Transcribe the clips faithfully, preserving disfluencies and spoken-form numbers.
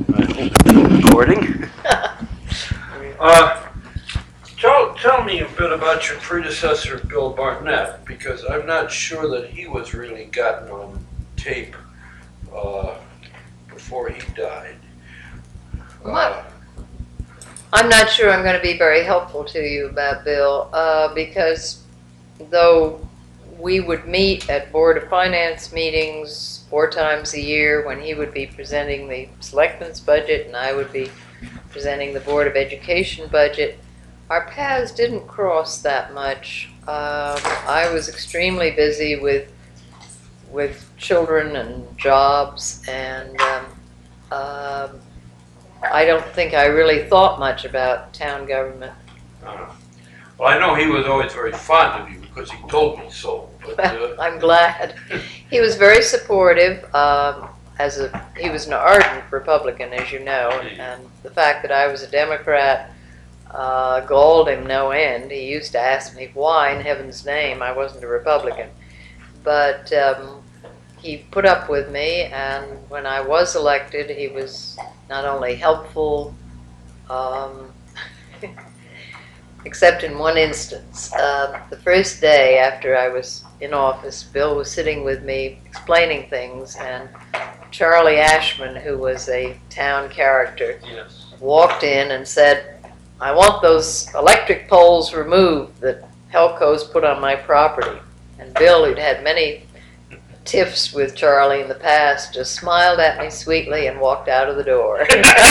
Recording. uh, tell, tell me a bit about your predecessor, Bill Barnett, because I'm not sure that he was really gotten on tape uh, before he died. Uh, I'm not sure I'm going to be very helpful to you about Bill, uh, because though we would meet at Board of Finance meetings four times a year when he would be presenting the Selectmen's budget and I would be presenting the Board of Education budget, our paths didn't cross that much. Um, I was extremely busy with with children and jobs, and um, um, I don't think I really thought much about town government. uh, well, I know he was always very fond of you because he told me so. But, uh, I'm glad. He was very supportive. Um, as a, he was an ardent Republican, as you know, and the fact that I was a Democrat uh, galled him no end. He used to ask me why, in heaven's name, I wasn't a Republican. But um, he put up with me, and when I was elected, he was not only helpful, um, except in one instance. Uh, the first day after I was in office, Bill was sitting with me explaining things, and Charlie Ashman, who was a town character, yes. walked in and said, "I want those electric poles removed that Helco's put on my property." And Bill, who'd had many tiffs with Charlie in the past, just smiled at me sweetly and walked out of the door.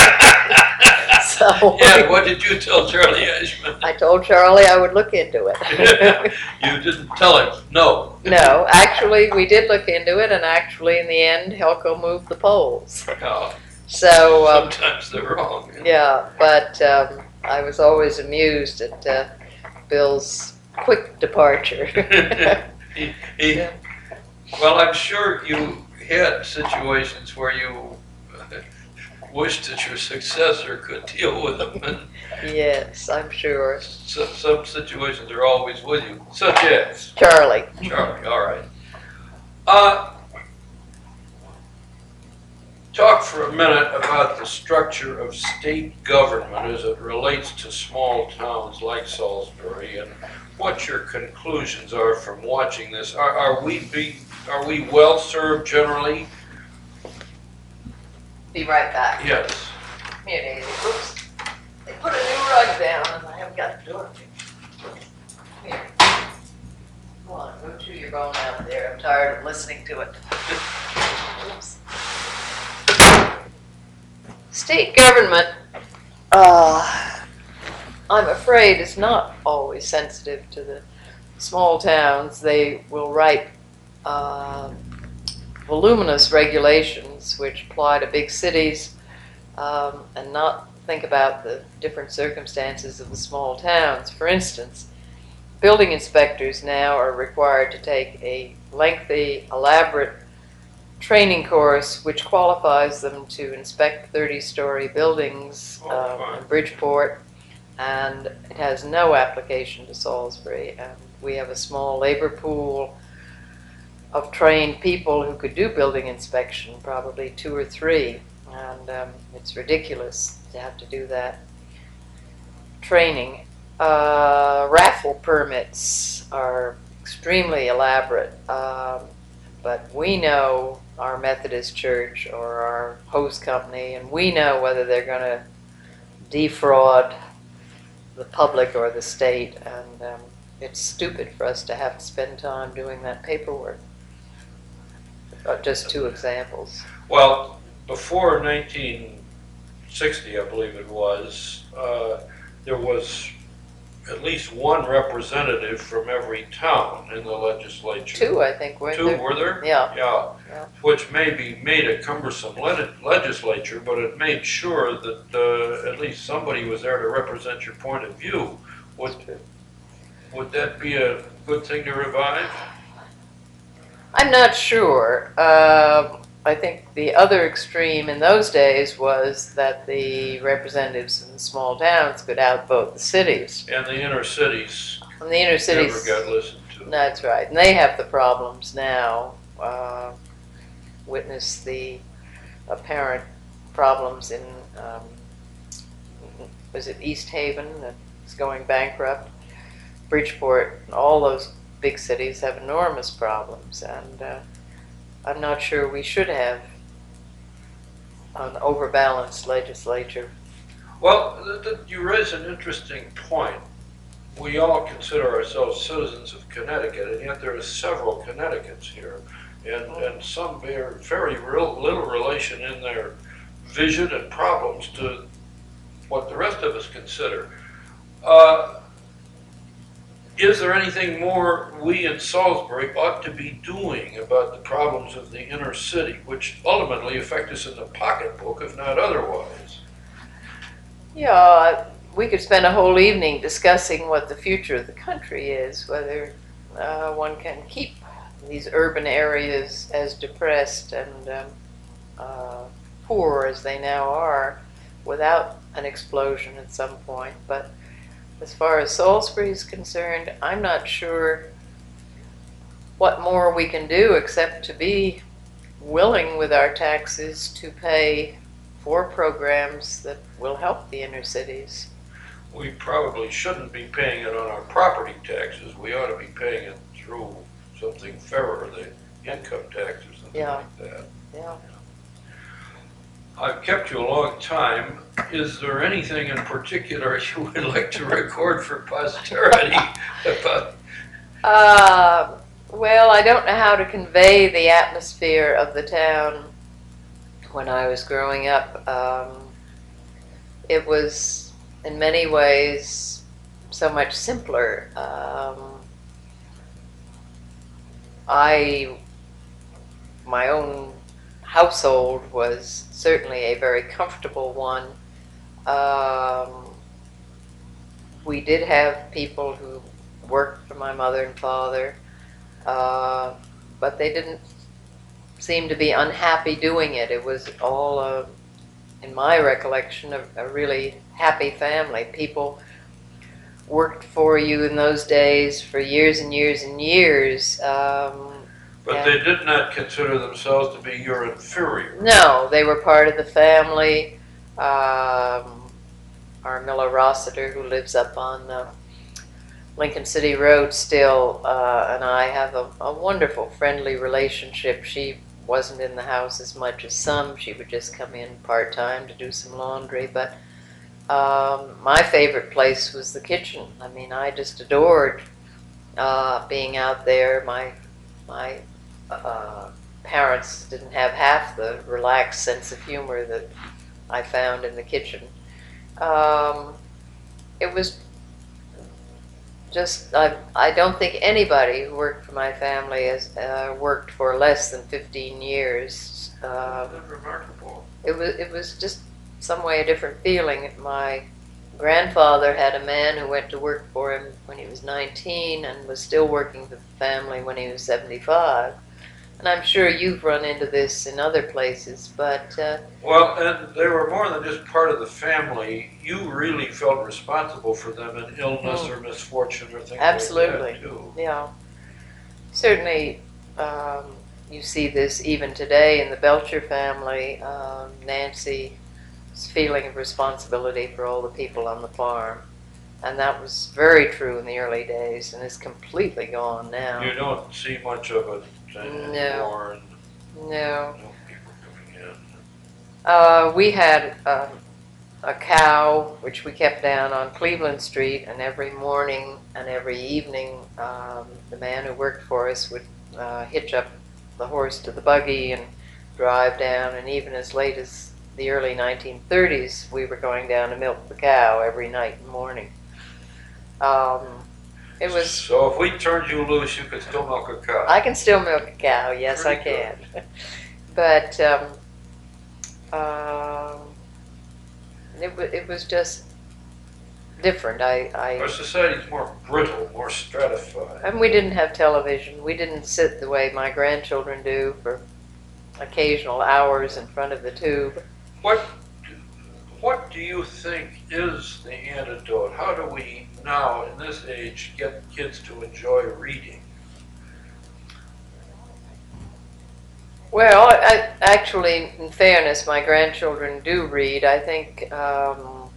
So Yeah, what did you tell Charlie Ashman? I told Charlie I would look into it. You didn't tell him, no. No, actually, we did look into it, and actually, in the end, Helco moved the poles. Oh, So, um, sometimes they're wrong. yeah, but um, I was always amused at uh, Bill's quick departure. he, he, Yeah. Well, I'm sure you had situations where you wished that your successor could deal with them, and Yes, I'm sure. so, some situations are always with you, such as Charlie. Charlie. All right. Uh, talk for a minute about the structure of state government as it relates to small towns like Salisbury, and what your conclusions are from watching this. Are, are we be, are we well served generally? Be right back. Yes. Come here, Daisy. Oops. They put a new rug down, and I haven't got the door. Come here. Come on, go chew your bone out there. I'm tired of listening to it. Oops. State government, uh, I'm afraid, is not always sensitive to the small towns. They will write uh, voluminous regulations which apply to big cities um, and not think about the different circumstances of the small towns. For instance, building inspectors now are required to take a lengthy, elaborate training course which qualifies them to inspect thirty-story buildings uh, in Bridgeport, and it has no application to Salisbury. And we have a small labor pool of trained people who could do building inspection, probably two or three, and um, it's ridiculous to have to do that training. Uh, raffle permits are extremely elaborate, um, but we know our Methodist church or our host company, and we know whether they're going to defraud the public or the state, and um, it's stupid for us to have to spend time doing that paperwork. Uh, just two examples. Well, before nineteen sixty, I believe it was, uh, there was at least one representative from every town in the legislature. Two, I think, weren't Two, there? were there? Yeah. Yeah. Yeah. Which maybe made a cumbersome le- legislature, but it made sure that uh, at least somebody was there to represent your point of view. Would, would that be a good thing to revive? I'm not sure. Uh, I think the other extreme in those days was that the representatives in the small towns could outvote the cities. And the inner cities And the inner cities, never got listened to. that's right. And they have the problems now. Uh, witness the apparent problems in, um, was it East Haven that's going bankrupt? Bridgeport, all those big cities have enormous problems, and uh, I'm not sure we should have an overbalanced legislature. Well, th- th- you raise an interesting point. We all consider ourselves citizens of Connecticut, and yet there are several Connecticut's here, and, and some bear very real, little relation in their vision and problems to what the rest of us consider. Uh, is there anything more we in Salisbury ought to be doing about the problems of the inner city, which ultimately affect us in the pocketbook, if not otherwise? Yeah, we could spend a whole evening discussing what the future of the country is, whether uh, one can keep these urban areas as depressed and um, uh, poor as they now are without an explosion at some point. But as far as Salisbury is concerned, I'm not sure what more we can do except to be willing with our taxes to pay for programs that will help the inner cities. We probably shouldn't be paying it on our property taxes. We ought to be paying it through something fairer, the income tax or something Yeah. like that. Yeah. I've kept you a long time. Is there anything in particular you would like to record for posterity about? Uh, well, I don't know how to convey the atmosphere of the town when I was growing up. Um, it was, in many ways, so much simpler. Um, I, my own household was certainly a very comfortable one. Um, we did have people who worked for my mother and father, uh, but they didn't seem to be unhappy doing it. It was all, uh, in my recollection, a, a really happy family. People worked for you in those days for years and years and years. Um, But they did not consider themselves to be your inferior. No, they were part of the family. Um, our Miller Rossiter, who lives up on uh, Lincoln City Road still, uh, and I have a, a wonderful friendly relationship. She wasn't in the house as much as some. She would just come in part-time to do some laundry. But um, my favorite place was the kitchen. I mean, I just adored uh, being out there. My, my Uh, parents didn't have half the relaxed sense of humor that I found in the kitchen. Um, it was just, I, I don't think anybody who worked for my family has uh, worked for less than fifteen years. Um, That's remarkable. it was, it was just some way a different feeling. My grandfather had a man who went to work for him when he was nineteen and was still working for the family when he was seventy-five. And I'm sure you've run into this in other places, but... Uh, well, and they were more than just part of the family. You really felt responsible for them in illness mm. or misfortune or things absolutely. like that, too. Yeah. Certainly, um, you see this even today in the Belcher family. Um, Nancy's feeling of responsibility for all the people on the farm. And that was very true in the early days, and is completely gone now. You don't see much of it anymore. No. No. No people coming in. Uh, we had um, a cow, which we kept down on Cleveland Street, and every morning and every evening, um, the man who worked for us would uh, hitch up the horse to the buggy and drive down, and even as late as the early nineteen thirties, we were going down to milk the cow every night and morning. Um, it was. So if we turned you loose, you could still milk a cow. I can still milk a cow. Yes, Pretty I can. But um, um, it was it was just different. I, I Our society's more brittle, more stratified. and we didn't have television. We didn't sit the way my grandchildren do for occasional hours in front of the tube. What What do you think is the antidote? How do we now, in this age, get kids to enjoy reading? Well, I, I, actually, in fairness, my grandchildren do read. I think, um,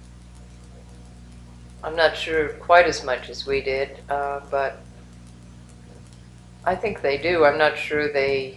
I'm not sure quite as much as we did, uh, but I think they do. I'm not sure they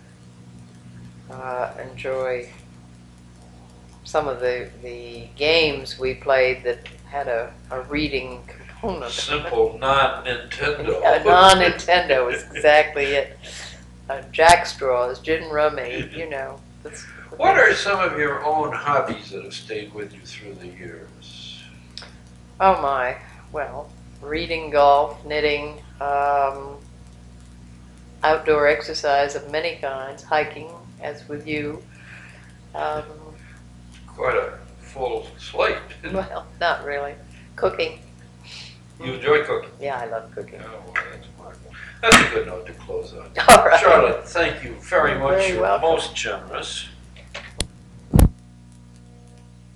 uh, enjoy some of the, the games we played that had a, a reading component. Simple, non-Nintendo. Yeah, non-Nintendo is exactly it. Uh, jackstraws, gin rummy, you know. That's, What are some of your own hobbies that have stayed with you through the years? Oh my, well, reading, golf, knitting, um, outdoor exercise of many kinds, hiking, as with you. Um, Quite a full slate. well, not really. Cooking. You enjoy cooking? Yeah, I love cooking. Oh, well, that's wonderful. That's a good note to close on. All right. Charlotte, thank you very You're much. very You're welcome. most generous.